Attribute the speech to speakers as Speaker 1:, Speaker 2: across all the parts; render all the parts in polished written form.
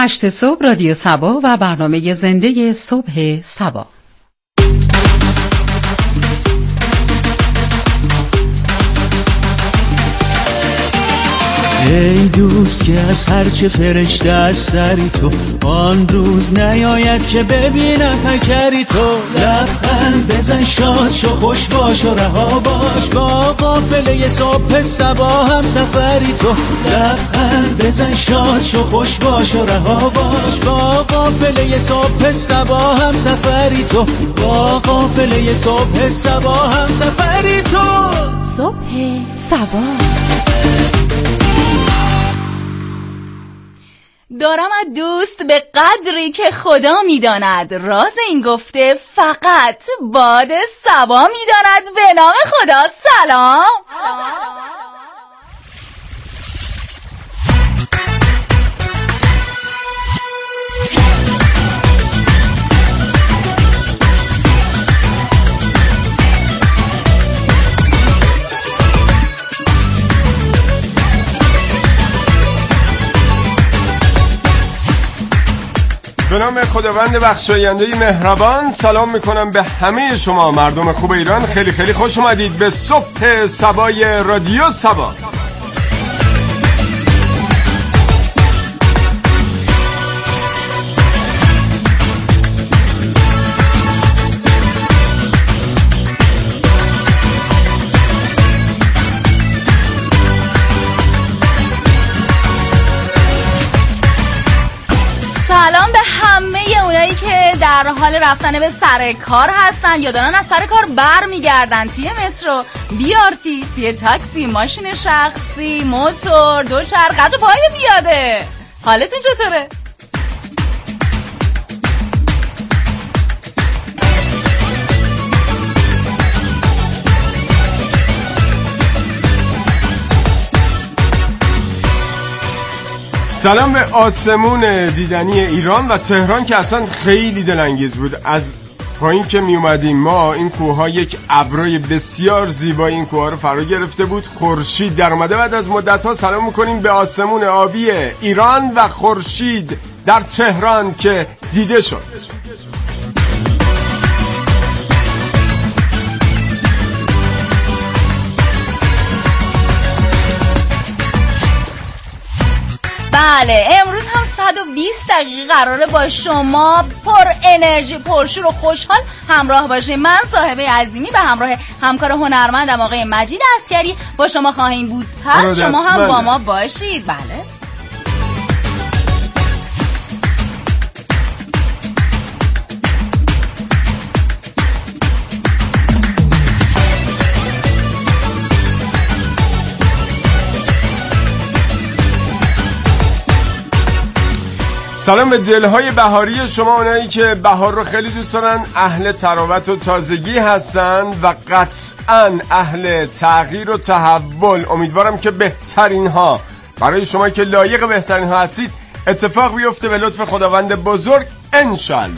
Speaker 1: 8 صبح رادیو صبا و برنامه زنده صبح صبا.
Speaker 2: ای دوست که از هرچه فرشته از سری تو، آن روز نیاید که ببینم پیکری تو. لبخند بزن، شاد شو، خوش باش و رها باش، با قافله صبح صبا هم سفری تو. لبخند بزن، شاد شو، خوش باش و رها باش، با قافله صبح صبا هم سفری تو. با قافله صبح صبا هم سفری تو.
Speaker 1: صبح صبا.
Speaker 3: دارم از دوست به قدری که خدا میداند، راز این گفته فقط باد صبا میداند. به نام خدا سلام.
Speaker 4: به نام خداوند بخشاینده مهربان سلام میکنم به همه شما مردم خوب ایران. خیلی خیلی خوش اومدید به صبح صبای رادیو صبا.
Speaker 3: سلام به همه اونایی که در حال رفتن به سر کار هستن یا دارن از سر کار بر میگردن، توی مترو، بیارتی، توی تاکسی، ماشین شخصی، موتور، دوچرخه، حتی پای پیاده. حالتون چطوره؟
Speaker 4: سلام به آسمون دیدنی ایران و تهران که اصلا خیلی دلانگیز بود. از پایین که می اومدیم ما این کوه‌ها یک ابرای بسیار زیبایی این کوه‌ها رو فرا گرفته بود. خورشید در اومده. بعد از مدت‌ها سلام می‌کنیم به آسمون آبی ایران و خورشید در تهران که دیده شد.
Speaker 3: بله، امروز هم 120 دقیقه قراره با شما پر انرژی، پرشور و خوشحال همراه باشیم. من صاحبه عظیمی به همراه همکار هنرمندم آقای مجید عسکری با شما خواهیم بود. پس شما هم با ما باشید. بله.
Speaker 4: سلام به دلهای بهاری شما، اونایی که بهار رو خیلی دوست دارن، اهل تراوت و تازگی هستن و قطعاً اهل تغییر و تحول. امیدوارم که بهترین ها برای شما که لایق بهترین ها هستید اتفاق بیفته به لطف خداوند بزرگ انشالله.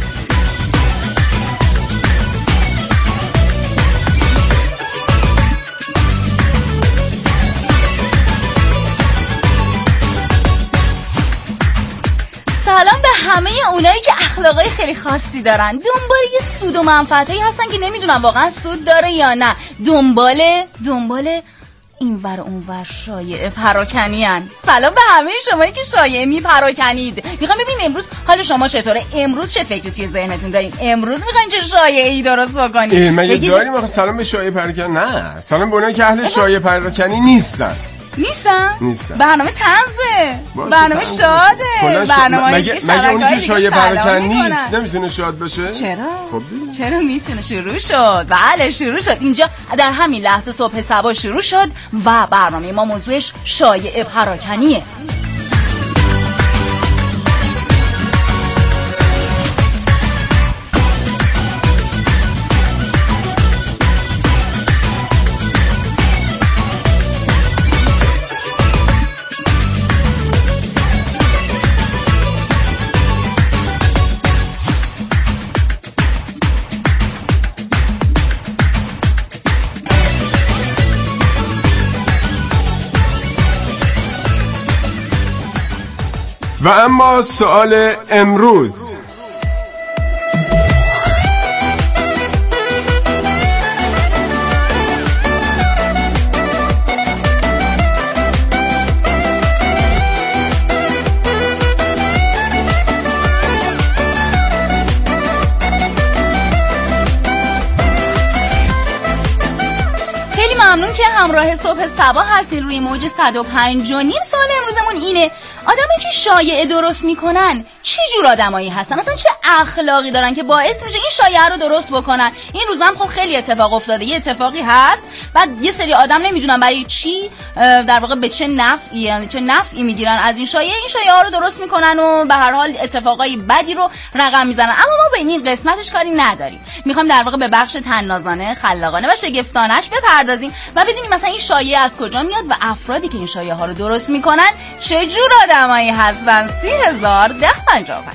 Speaker 3: سلام به همه اونایی که اخلاقای خیلی خاصی دارن، دنبال یه سود و منفعتایی هستن که نمیدونن واقعا سود داره یا نه، دنبال اینور اونور شایعه پراکنین. سلام به همه شمایی که شایعه میپراکنید. میخوام ببینیم امروز حال شما چطوره، امروز چه فکری توی ذهنتون دارین، امروز میخواین چه شایعه‌ای درست بکنید.
Speaker 4: من یه داریم سلام به شایعه پراکنی. نه، سلام به اونایی که اهل شایعه پراکنی نیستن.
Speaker 3: برنامه طنزه، برنامه شاده، برنامه
Speaker 4: مگه اونی که شایعه پراکنی نیست نمیتونه شاد بشه؟
Speaker 3: چرا میتونه. شروع شد. بله شروع شد. اینجا در همین لحظه صبح صبا شروع شد و برنامه ما موضوعش شایعه پراکنیه.
Speaker 4: و اما سوال امروز،
Speaker 3: ممنون که همراه صبح صبا هستین روی موج 105.5. سوال امروزمون اینه: آدمایی که شایعه درست میکنن چه جور آدمایی هستن؟ اصلا چه اخلاقی دارن که باعث میشه این شایعه رو درست بکنن؟ این روزا هم خب خیلی اتفاق افتاده. یه اتفاقی هست، بعد یه سری آدم نمیدونن برای چی، در واقع به چه نفعی، یعنی چه نفعی میگیرن از این شایعه ها رو درست میکنن و به هر حال اتفاقای بدی رو رقم میزنن. اما ما به این قسمتش کاری نداریم. میخوایم در واقع به بخش طنازانه، خلاقانه و شگفتانش بپردازیم و بدونیم مثلا این شایعه از کجا میاد و افرادی که این شایعه ها رو درست میکنن چه جور آدمایی هستن. 30,1055.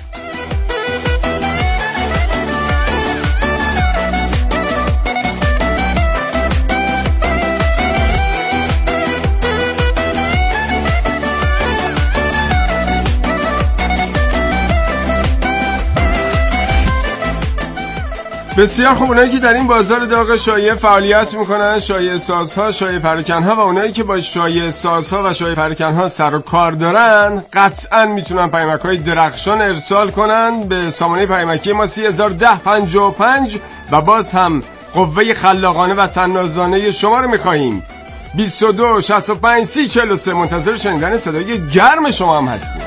Speaker 4: بسیار خوب. اونایی که در این بازار داغ شایعه فعالیت میکنن، شایعه سازها، شایعه پراکنها و اونایی که با شایعه سازها و شایعه پراکنها سر و کار دارن، قطعا میتونن پیامک‌های درخشان ارسال کنن به سامانه پیامکی ما 30,1055 و باز هم قوه خلاقانه و طنازانه شما رو میخواهیم. 22 65 30 43 منتظر شنیدن صدای گرم شما هم هستیم.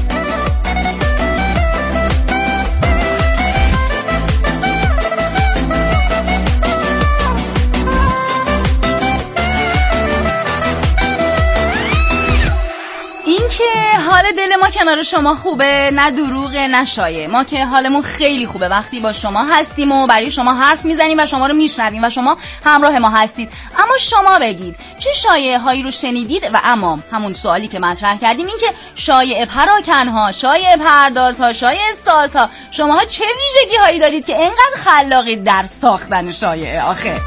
Speaker 3: که حال دل ما کنار شما خوبه، نه دروغه نه شایعه. ما که حالمون خیلی خوبه وقتی با شما هستیم و برای شما حرف میزنیم و شما رو میشنویم و شما همراه ما هستید. اما شما بگید چه شایعه هایی رو شنیدید و اما همون سوالی که مطرح کردیم، این که شایعه پراکنها، شایعه پردازها، شایعه سازها، شماها چه ویژگی هایی دارید که اینقدر خلاقید در ساختن شایعه؟ آخه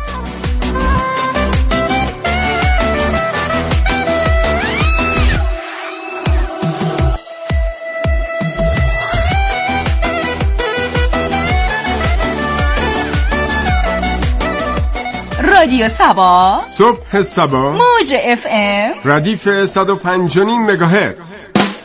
Speaker 1: رادیو صبا،
Speaker 4: صبح صبا،
Speaker 1: موج FM،
Speaker 4: ردیف 105.5 مگاهرتز.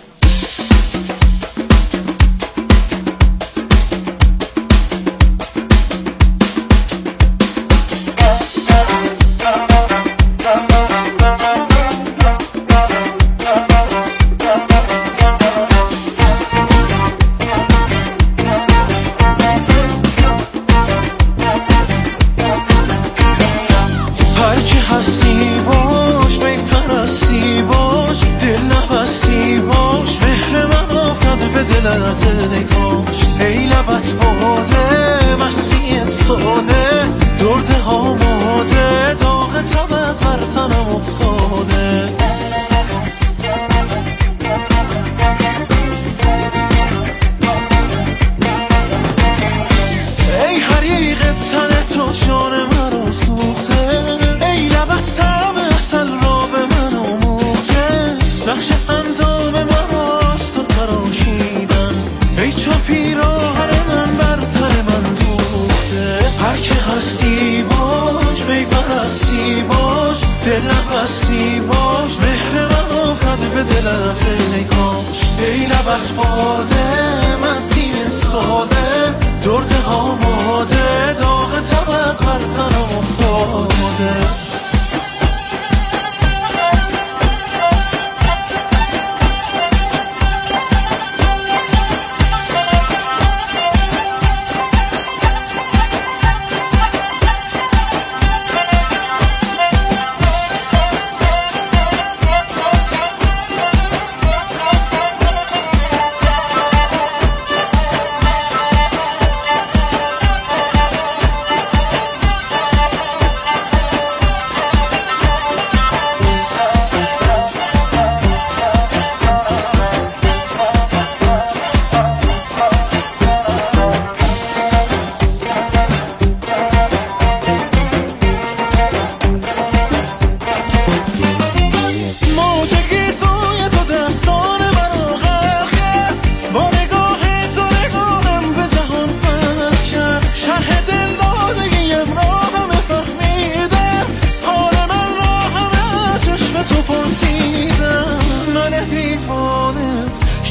Speaker 2: ای لبت باده مستی ساده درد آماده داغ تبت بر تنم افتاده ای حریق تن تو جان مرا سوخته ای لبت طعم عسل را به من آموخته نقش اندام من راست و تراشیدن ای چاپی راهن من بر تن من دوخته هر که هستی باش بی‌پرستی باش دل نبستی باش مهر من افتاده به دلت ای کاش ای لبت باده مستی ساده درد آماده داغ تبت بر تنم افتاده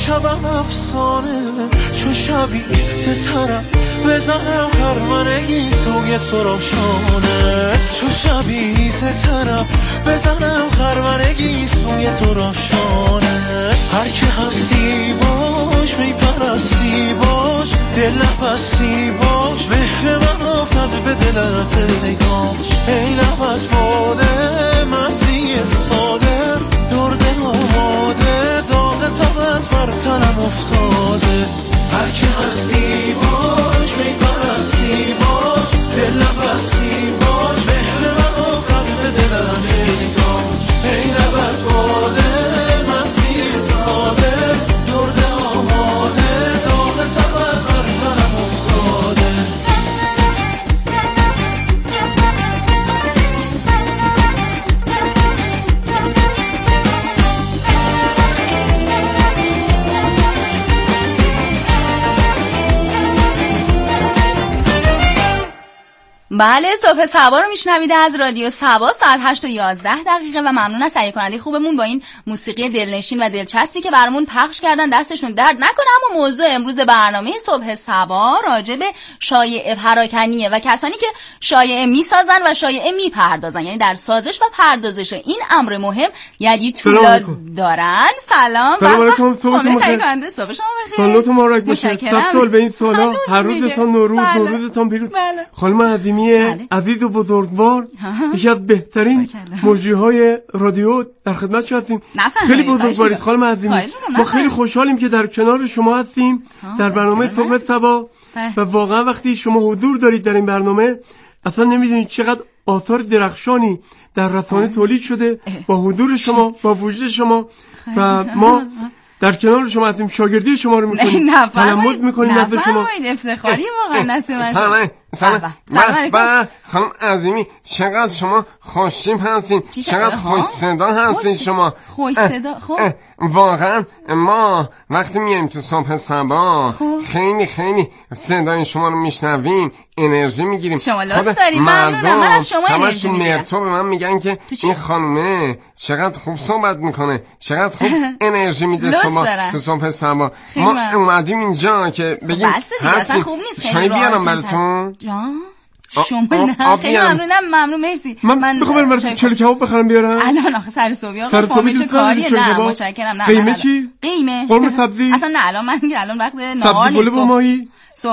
Speaker 2: شبم افسانه چو شبی سترم بزنم خرمنگی سوی تو روشانه چو شبی سترم بزنم خرمنگی سوی تو روشانه هر که هستی باش میپرستی باش دل نبستی باش مهر من افتاد به دلت نگاش ای لب از باده مستی ساده درد آماده داغ تبت بر تنم افتاده هر که هستی باش میپرستی باش دل نبستی باش مهر من افتاد به دلت نگاش ای لب از باده مستی ساده درد آماده داغ تبت بر تنم افتاده
Speaker 3: بله صبح سبا رو میشنویده از رادیو سبا ساعت 8 و 11 دقیقه و ممنون از تهیه کننده خوبمون با این موسیقی دلنشین و دلچسبی که برامون پخش کردن، دستشون درد نکنه. اما موضوع امروز برنامه صبح سبا راجع به شایعه پراکنیه و کسانی که شایعه میسازن و شایعه میپردازن، یعنی در سازش و پردازش این امر مهم یعنی طولا دارن. سلام
Speaker 4: علیکم. صبحتون بخیر.
Speaker 3: صبح شما بخیر.
Speaker 4: سالتون مبارک باشه. سال به این سالا هر روزتون نوروزتون پیروز. خانم عظیمی عزیز و بزرگوار، یکی از بهترین مجریهای رادیو در خدمت شما هستیم. خیلی بزرگوارید خانم عظیمی. ما خیلی خوشحالیم که در کنار شما هستیم در برنامه صبح سبا و واقعا وقتی شما حضور دارید در این برنامه اصلا نمیدونید چقدر آثار درخشانی در رسانه تولید شده با حضور شما، با وجود شما و ما در کنار شما هستیم، شاگردی شما رو میکنیم، تلمذ میکنیم نزد شما.
Speaker 3: نفرمایید، افتخاری مقننس من.
Speaker 4: سلام علیکم. خانم عظیمی چقدر شما خوشتیپ هستین، چقدر خوش صدا هستین شما.
Speaker 3: خوش صدا. خب
Speaker 4: واقعا ما وقتی میایم تو صبح سبا خیلی خیلی صدای شما رو میشنویم، انرژی میگیریم.
Speaker 3: شما لطف دارید. ممنونم. من از شما انرژی میگیرم.
Speaker 4: مرتو به من میگن که این خانومه چقدر خوب صحبت میکنه، چقدر خوب انرژی میده شما تو صبح سبا. ما اومدیم اینجا که بگیم هستیم. چای بیارم براتون؟
Speaker 3: شما نه خیلی ممنون مرسی.
Speaker 4: من بخوام براتون چلو کباب بخرم بیارم
Speaker 3: الان. آخه سر صبحی آقا فامیل چه کاریه؟ نه متشکرم. نه
Speaker 4: قیمه چی؟
Speaker 3: قیمه
Speaker 4: قرمه سبزی
Speaker 3: اصلا نه. الان من الان وقت نهار نیست.
Speaker 4: سبزی ماهی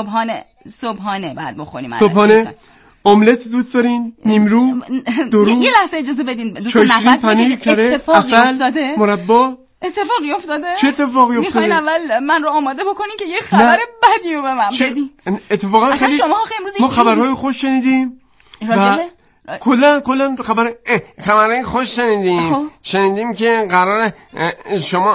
Speaker 3: صبحانه بعد بخوریم.
Speaker 4: صبحانه املت دوست دارین؟ نیمرو؟ درو؟
Speaker 3: یه لحظه اجازه بدین دوستان نفس بگیرید. اتفاقی افتاده؟
Speaker 4: مربا؟
Speaker 3: اتفاقی افتاده؟
Speaker 4: چه اتفاقی افتاده؟
Speaker 3: میخواین اول من رو آماده بکنین که یه خبر بدی رو به من بدین.
Speaker 4: اتفاقا
Speaker 3: اصلا شما امروز
Speaker 4: ما خبرهای خوش شنیدیم.
Speaker 3: راجبه
Speaker 4: کلا خبرهای خوش شنیدیم که قراره شما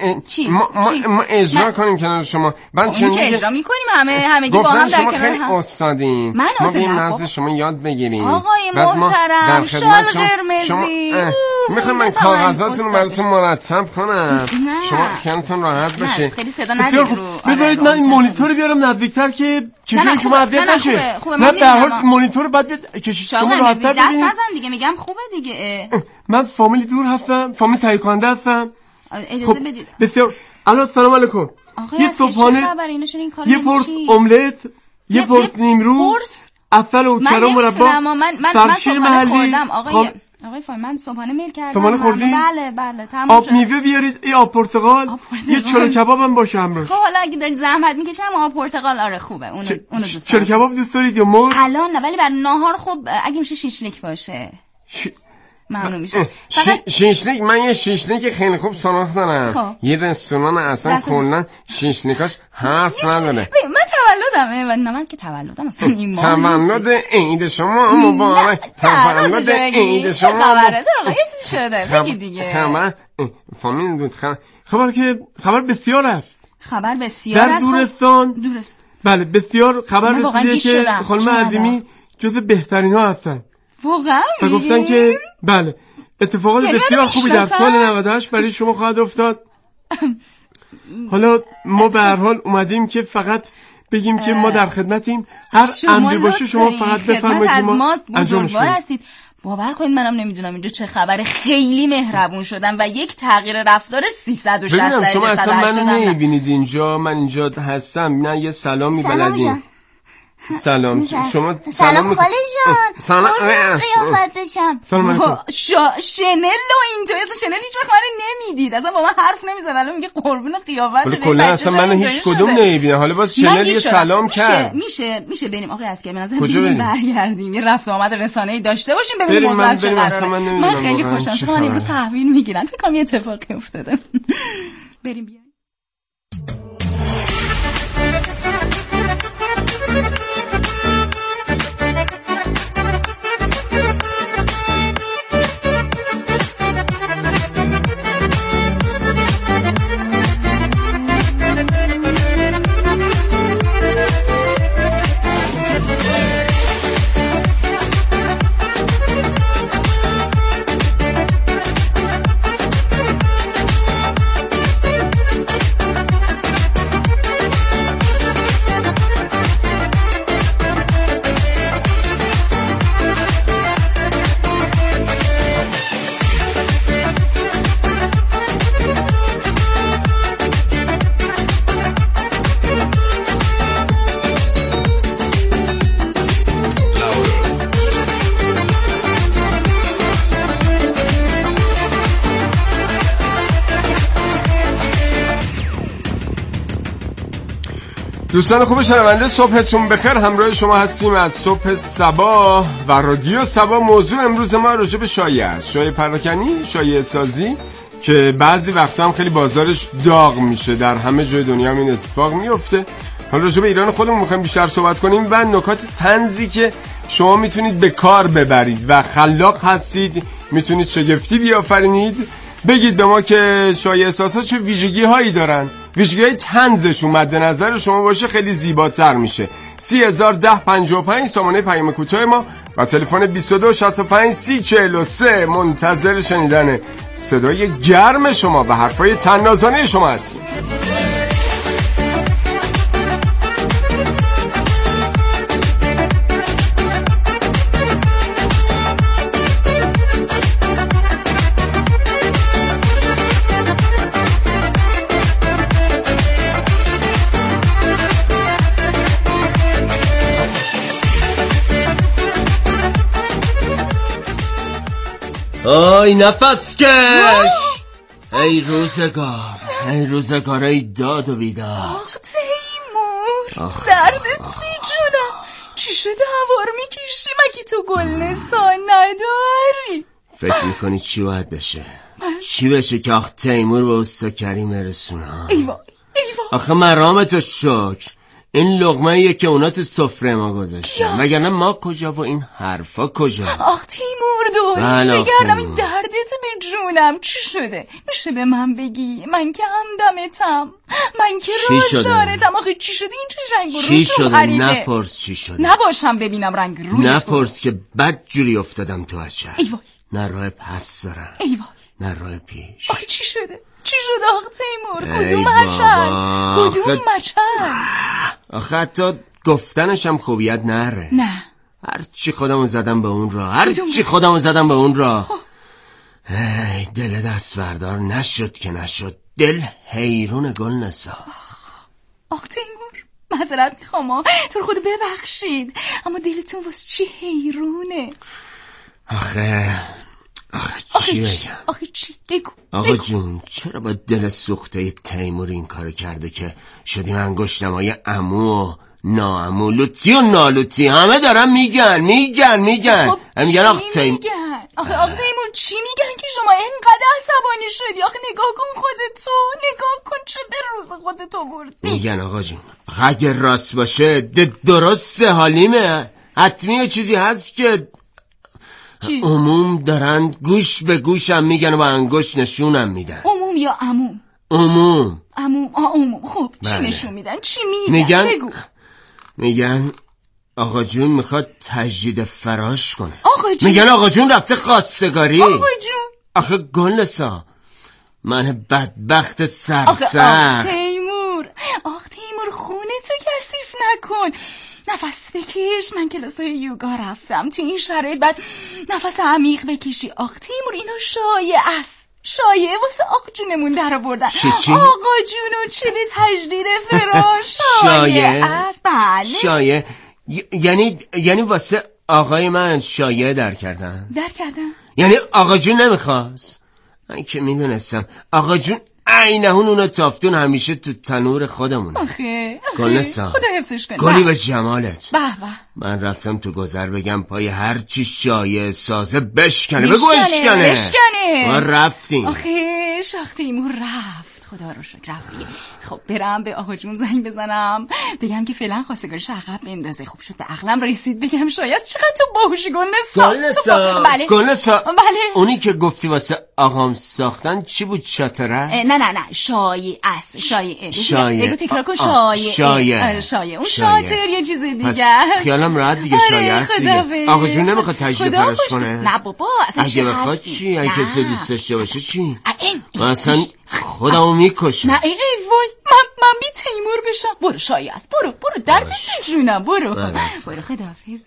Speaker 4: ما اجرا کنیم کنار شما. بعد
Speaker 3: شنیدیم که اجرا میکنیم همگی با هم در کنار هم.
Speaker 4: خیلی استادین. ما بیم نزد شما یاد بگیریم.
Speaker 3: آقای محترم شال قرمزی
Speaker 4: میخوایم من کاغذاتون رو براتون مرتب کنم، شما خیالتون راحت باشه.
Speaker 3: خیلی صدا ندید رو.
Speaker 4: بذارید من این مانیتور بیارم نزدیکتر که چشم شما اذیت نشه. نه در حال مانیتور بعد بیاد چشم شما راحت
Speaker 3: دست نزن دیگه. میگم خوبه دیگه.
Speaker 4: من فامیلی دور هستم، فامیل تهیه کننده هستم.
Speaker 3: اجازه بدید.
Speaker 4: بسیار. الان سلام علیکم.
Speaker 3: یه صبحانه،
Speaker 4: یه پرس املت، یه پرس نیمرو، عسل و کرم مربا، سرشیر محلی.
Speaker 3: آقای فامیل من صبحانه میل کردم.
Speaker 4: صبحانه خوردین؟
Speaker 3: بله تمام شد.
Speaker 4: آب میوه بیارید، این آب پرتقال، یه چلو کباب هم باشه همراهش.
Speaker 3: خب حالا اگه دارید زحمت میکشم آب پرتقال آره خوبه. اونو دوست
Speaker 4: دارم. چلو کباب دوست دارید یا مرغ؟
Speaker 3: الان نه، ولی برای ناهار خب اگه میشه شیشلیک باشه ممنون میشه.
Speaker 4: شیشلیک، من یه شیشلیک خیلی خوب سراغ دارم. یه رستوران اصلا کلا شیشلیکاش حرف نداره.
Speaker 3: من تولدمه و من که تولدم اصلا این ماه
Speaker 4: تولد عید شما مبارک. تولد عید شما
Speaker 3: خبره تو یه چیزی شده بگی دیگه.
Speaker 4: خبر فامیل دود خبر بسیار است.
Speaker 3: خبر بسیار
Speaker 4: است در دورستان. بله بسیار خبر رسیده که خانم عظیمی جز بهترین ها هستن.
Speaker 3: واقعا
Speaker 4: و گفتن که بله اتفاقات بسیار خوبی در سال 98 برای شما خواهد افتاد. حالا ما به هر حال اومدیم که فقط بگیم که ما در خدمتیم، هر امری باشه شما فقط بفرمایید.
Speaker 3: از ماست بزرگوار هستید. باور کنید منم نمیدونم اینجا چه خبره. خیلی مهربون شدن و یک تغییر رفتار 360 درجه.
Speaker 4: ببینم شما اصلا من نمیبینید اینجا، من اینجا هستم. نه یه سلامی بلدین. سلام شما.
Speaker 5: سلام خاله جان.
Speaker 4: سلام
Speaker 5: قیافت بشم.
Speaker 4: سلام علیکم.
Speaker 3: شنل و اینطوری اصلا شنل هیچ وقت منو نمیدید، اصلا با من حرف نمیزد. الان میگه قربون قیافت بشه.
Speaker 4: کلا اصلا منو هیچ کدوم نمیبینه. حالا باز شنل یه سلام کرد.
Speaker 3: میشه بریم آقای اسکر، به نظر بریم برگردیم یه رفت آمد رسانه‌ای داشته باشیم ببینیم موضوع چه قراره. من خیلی خوشحالم من امروز تحویل میگیرن، فکر کنم یه اتفاقی افتاده. بریم بیایم.
Speaker 4: دوستان خوب شنونده، صبحتون بخیر. همراه شما هستیم از صبح صبا و رادیو صبا. موضوع امروز ما راجع به شایعه است. شایعه پراکنی، شایعه سازی که بعضی وقتا هم خیلی بازارش داغ میشه. در همه جای دنیا هم این اتفاق میفته. حالا راجع به ایران خودمون میخوایم بیشتر صحبت کنیم و نکات طنزی که شما میتونید به کار ببرید و خلاق هستید، میتونید شگفتی بیافرینید. بگید به ما که شایعه سازها چه ویژگی هایی دارن، ویژگی های طنزشون مد نظر شما باشه خیلی زیباتر میشه. 301055 سامانه پیام کوتاه ما و تلفن 22653043. منتظر شنیدن صدای گرم شما و حرفای طنازانه شما هستیم.
Speaker 6: آی نفس کش، ای روزگار، ای روزگار، ای داد و بیداد.
Speaker 3: آخ تیمور، دردت میجونم. چی شده هوار میکشی؟ مگه تو گل نسان نداری؟
Speaker 6: فکر میکنی چی باید بشه؟ چی بشه که آخ تیمور به استا کریم برسونه؟
Speaker 3: ایوای
Speaker 6: آخه مرامتو شکر این لقمه‌ایه که اونا تو سفره ما گذاشتن، وگرنه ما کجا و این حرفا کجا؟
Speaker 3: آخ تیمور دوریت بگردم، این دردت به جونم. چی شده؟ میشه به من بگی؟ من که همدمتم، من که روز دارتم. آخه چی شده؟ این چه رنگ رو
Speaker 6: چی شده؟ نپرس چی شده.
Speaker 3: نباشم ببینم رنگ روی
Speaker 6: نپرس که بد جوری افتادم تو عجب.
Speaker 3: ایوای.
Speaker 6: نه راه پس دارم،
Speaker 3: ایوای.
Speaker 6: نه راه پیش.
Speaker 3: آخه چی شده؟ چی شده آخ تیمور؟ کدوم مچل؟ کدوم مچل؟
Speaker 6: آخه حتی گفتنشم خوبیت نره.
Speaker 3: نه
Speaker 6: هرچی خودمو زدم به اون راه، هرچی خودمو زدم به اون راه. ای دل دستوردار نشد که نشد، دل حیرون گل نسا.
Speaker 3: آخ تیمور معذرت میخوام، تو خود ببخشید، اما دلتون واسه چی حیرونه؟
Speaker 6: آخه چی بگم؟
Speaker 3: آخه چی؟ بگو.
Speaker 6: آقا جون چرا با دل سوخته تیمور این کارو کرده که شدیم انگشتمای عمو و ناعمو، لوتی و نالوتی، همه دارن میگن.
Speaker 3: خب
Speaker 6: میگن آخ تیمور.
Speaker 3: آخه تیمور چی میگن که شما اینقدر عصبانی شدی؟ آخه نگاه کن خودتو، نگاه کن چه به روز خودتو بردی.
Speaker 6: میگن آقا جون اگه راست باشه درست حالیمه، حتمی چیزی هست که
Speaker 3: چی؟
Speaker 6: عموم دارن گوش به گوشم میگن و با انگشت نشونم میدن.
Speaker 3: عموم یا عموم؟
Speaker 6: عموم.
Speaker 3: عموم. خب چی نشون میدن؟ چی میگن؟ بگو.
Speaker 6: میگن آقا جون میخواد تجدید فراش کنه.
Speaker 3: آقا جون.
Speaker 6: میگن آقا جون رفته خواستگاری.
Speaker 3: آقا جون.
Speaker 6: آخه گل نسا، من بدبخت سرسر.
Speaker 3: آخ تیمور خونه تو کثیف نکن. نفس بکش. من کلاسای یوگا رفتم. تو این شرایط بعد نفس عمیق بکشی. آقا تیمور اینو شایعه است. شایعه واسه آقا جونمون در آوردن.
Speaker 6: چی؟
Speaker 3: آقا جونو چه به تجدید فراش. شایعه است. بله
Speaker 6: شایعه یعنی واسه آقای من شایعه در کردم. یعنی آقا جون نمیخواست. من که میدونستم آقا جون عینهون اونو تافتون همیشه تو تنور خودمونه.
Speaker 3: آخه
Speaker 6: گلنسا
Speaker 3: خدا حفظش کنه.
Speaker 6: گلی به جمالت.
Speaker 3: به
Speaker 6: من رفتم تو گذر بگم پای هر چی شایعه سازه بشکنه. بگو بشکنه. ما رفتیم.
Speaker 3: آخه شاخ تیمور رفت. خدا رو شکر رفت دیگه. خب برم به آقا جون زنگ بزنم بگم که فعلا خواستگارش عقب بندازه. خوب شد به عقلم رسید بگم شاید. چقدر تو باهوشی گلنسا.
Speaker 6: بله گلنسا. بله اونی که گفتی واسه آقام ساختن چی بود؟ شاتره؟
Speaker 3: نه شایعه است. شایعه بگو تکرار کن. شایعه اون شاتر یه چیز دیگه.
Speaker 6: خیالم راحت دیگه. شایعه است دیگه. آقا جون نمیخواد تجدید فراش کنه.
Speaker 3: نه بابا اصلا
Speaker 6: اگه بخواد چی؟ اگه کسی دوست داشته باشه چی؟ مثلا خودمو میکشم.
Speaker 3: نه ای وای من بی تیمور بشم. برو شایعه است. برو درد جونم. برو خداحافظ.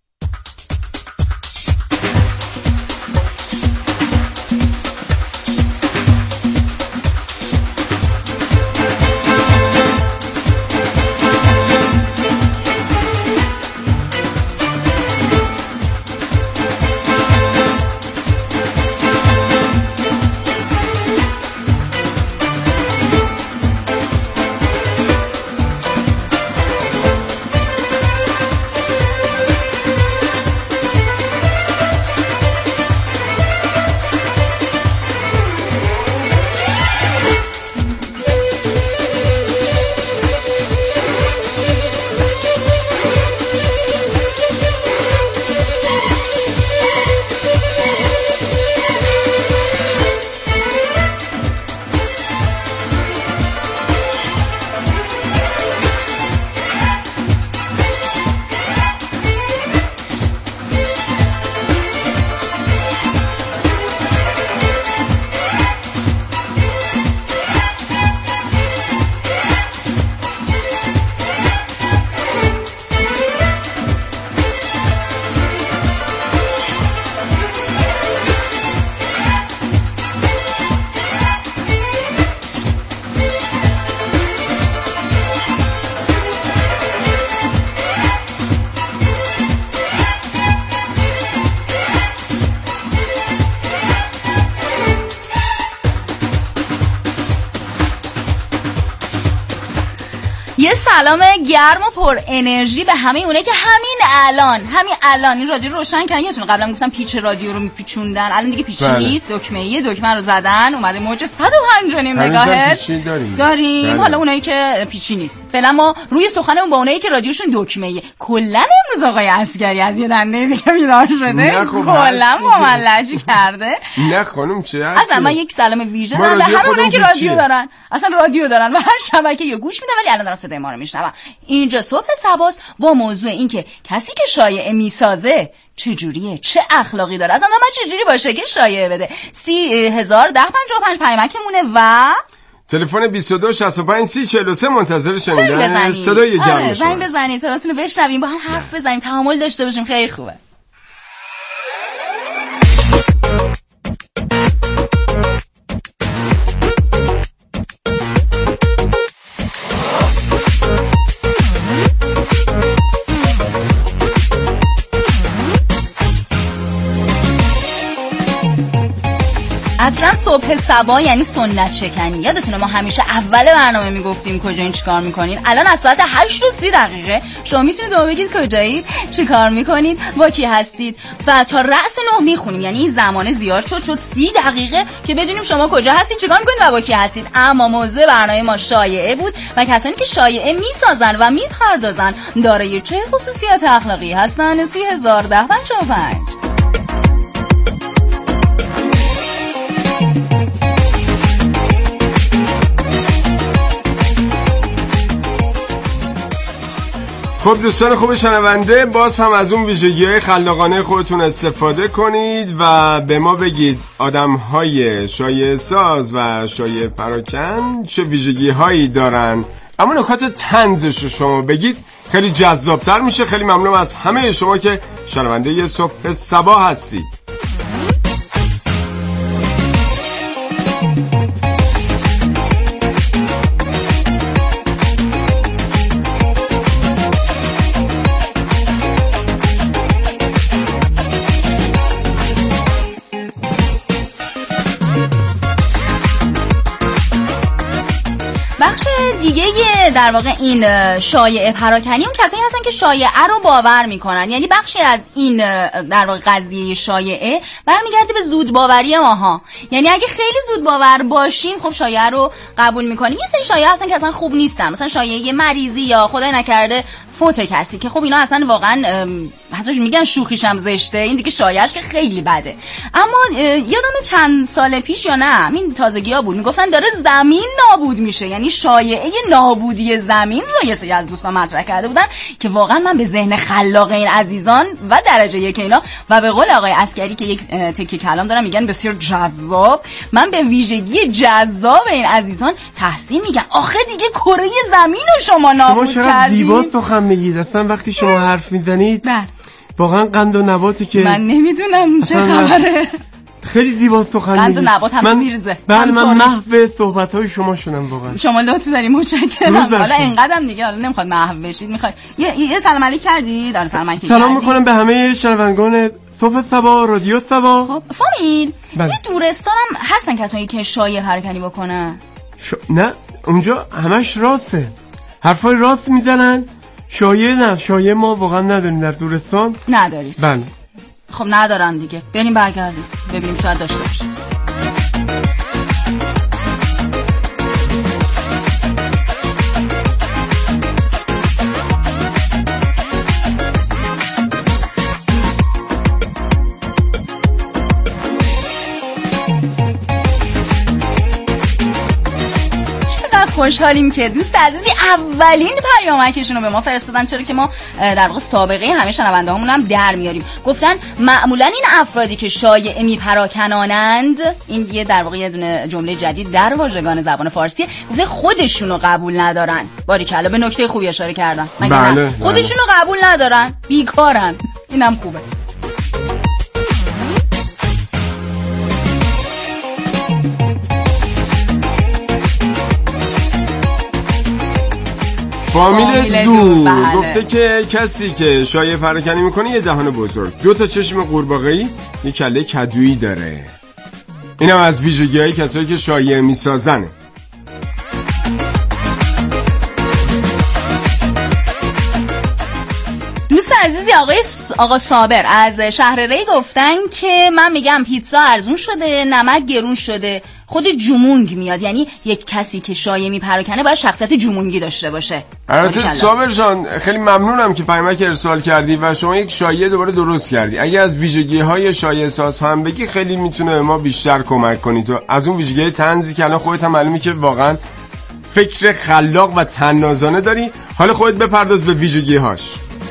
Speaker 3: یه سلام گرم و پر انرژی به همه اونه که همین الان این رادیو رو روشن کردن. یادتونه قبلا گفتم پیچ رادیو رو میپیچوندن، الان دیگه پیچ نیست، دکمه رو زدن اومده موج 105 مگاهرتز داریم. حالا اونایی که پیچی نیست فعلا ما روی سخنمون با اونایی که رادیوشون دکمه‌ایه. کلا امروز آقای عسگری از یه دنده دیگه بیدار شده، کلا مملجی کرده.
Speaker 4: نه خانم چه
Speaker 3: اصلا من یک سلام ویژه دارم به همه اونایی که رادیو دارن، اصلا رادیو دارن و هر شبکه یا گوش میدن ولی الان دارن صدای ما رو میشنون. اینجا صبح سباس با موضوع این که کسی که شایعه میسازه چجوریه، چه اخلاقی داره، اصلا من چجوری باشه که شایعه بده. 30,1055 پیامکمونه و
Speaker 4: تلفن 22 65 30 43 منتظر شنیدن صدای گرم شما.
Speaker 3: زنگ بزنید صداتون رو بشنویم، با هم حرف بزنیم، تحمل داشته باشیم، خیلی خوبه. اصلا صبح صبا یعنی سنت شکنی. یادتونه ما همیشه اول برنامه میگفتیم کجایین چیکار میکنین. الان از ساعت 8:30 شما میتونید به بگید کجایید، چیکار میکنید، با کی هستید و تا رأس 9 میخونیم. یعنی این زمان زیاد شد 30 دقیقه که بدونیم شما کجا هستید، چیکار میکنید و با کی هستید. اما موضوع برنامه ما شایعه بود و کسانی که شایعه میسازن و میپردازن دارای چه خصوصیات اخلاقی هستن. 30,1055.
Speaker 4: خب دوستان خوب شنونده، باز هم از اون ویژگی‌های خلاقانه خودتون استفاده کنید و به ما بگید آدم‌های شایعه ساز و شایعه پراکن چه ویژگی‌هایی دارن. اما نکات طنزش رو شما بگید خیلی جذابتر میشه. خیلی ممنونم از همه شما که شنونده صبح صبا هستید.
Speaker 3: بخش دیگه در واقع این شایعه پراکنی اون کسایی هستن که شایعه رو باور میکنن. یعنی بخشی از این در واقع قضیه شایعه برمیگرده به زود باوری ماها. یعنی اگه خیلی زود باور باشیم خب شایعه رو قبول میکنیم. یه سری شایعه هستن که اصلا خوب نیستن، مثلا شایعه مریضی یا خدای نکرده فوت کسی، که خب اینا اصلا واقعا حتی میگن شوخیش هم زشته، این دیگه شایعش که خیلی بده. اما یادم چند سال پیش یا نه این تازگی‌ها بود میگفتن داره زمین نابود میشه، یعنی شایعه نابودی زمین رو یه سری از دوستان مطرح کرده بودن که واقعا من به ذهن خلاق این عزیزان و درجه یک اینا و به قول آقای عسکری که یک تکه کلام دارن میگن بسیار جذاب، من به ویژگی جذاب این عزیزان تحسین میگم. آخه دیگه کره زمین رو شما نابود کردید.
Speaker 4: شما چرا دیبا سخن میگید؟ اصلا وقتی شما حرف میزنید واقعا قند و نباتی که
Speaker 3: من نمیدونم چه خبره،
Speaker 4: خیلی زیبا سخن میگید.
Speaker 3: قند و نبات هم میرزه.
Speaker 4: بله من محو صحبت‌های شما شدم واقعا.
Speaker 3: شما لطف دارید، متشکرم. حالا اینقدرم دیگه حالا نمیخواد محو بشید، میخواد یه سلام علیک کردید؟ داره سلام علیک.
Speaker 4: سلام میکنم به همه شنوندگان صبح صبا رادیو صبا.
Speaker 3: خب فامیل توی دورستان هم هستن کسایی که شایعه پراکنی بکنن؟
Speaker 4: نه اونجا همش راسته، حرفای راست میزنن. شایعه نه، شایعه ما واقعا نداریم در دورستان.
Speaker 3: ندارید؟
Speaker 4: بله.
Speaker 3: خب ندارن دیگه، بریم برگردیم ببینیم شاید داشته باشه. خوشحالیم که دوست عزیزی اولین پیامکشون رو به ما فرستادن، چرا که ما در واقع سابقه همه شنونده هامون هم در میاریم. گفتن معمولا این افرادی که شایعه میپراکنانند، این یه در واقع یه دونه جمله جدید در واژگان زبان فارسی، گفته خودشونو قبول ندارن. باریکلا، به نکته خوبی اشاره کردن.
Speaker 4: بله.
Speaker 3: خودشونو قبول ندارن، بیکارن. اینم خوبه.
Speaker 4: فامیل دو گفته که کسی که شایعه پراکنی میکنه یه دهان بزرگ، 2 چشم قورباغه‌ای، یه کله کدویی داره. اینم از ویژگی‌های کسایی که شایعه میسازن.
Speaker 3: دوست عزیزی آقا صابر از شهر ری گفتن که من میگم پیتزا ارزون شده، نمک گرون شده، خود جمونگ میاد. یعنی یک کسی که شایعه میپراکنه باید شخصیت جمونگی داشته باشه.
Speaker 4: البته صابر جان خیلی ممنونم که پیامک ارسال کردی و شما یک شایعه دوباره درست کردی. اگه از ویژگی‌های شایعه ساز هم بگی خیلی میتونه ما بیشتر کمک کنی. تو از اون ویژگی‌های طنزی که الان خودت هم معلومه که واقعا فکر خلاق و طنازانه داری. حالا خودت بپرداز به ویژگی‌هاش.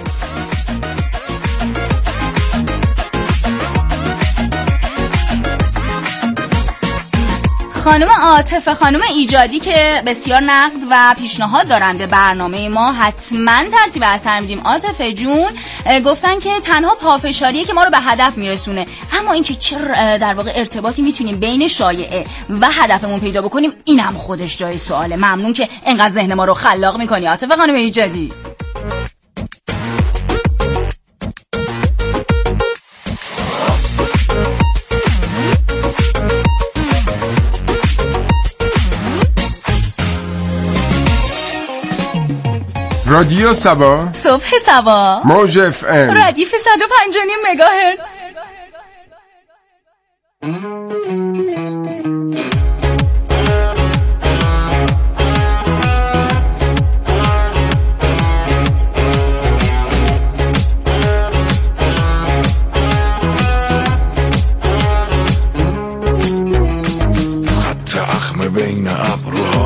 Speaker 3: خانم عاطفه خانم ایجادی که بسیار نقد و پیشنهاد دارن به برنامه ما، حتما ترتیب اثر میدیم. عاطفه جون گفتن که تنها پافشاریه که ما رو به هدف میرسونه، اما اینکه چه در واقع ارتباطی میتونیم بین شایعه و هدفمون پیدا بکنیم اینم خودش جای سواله. ممنون که انقدر ذهن ما رو خلاق میکنی عاطفه خانم ایجادی.
Speaker 4: رادیو صبا،
Speaker 3: صبح صبا،
Speaker 4: موج اف ام،
Speaker 3: ردیف 105.9 مگاهرتز.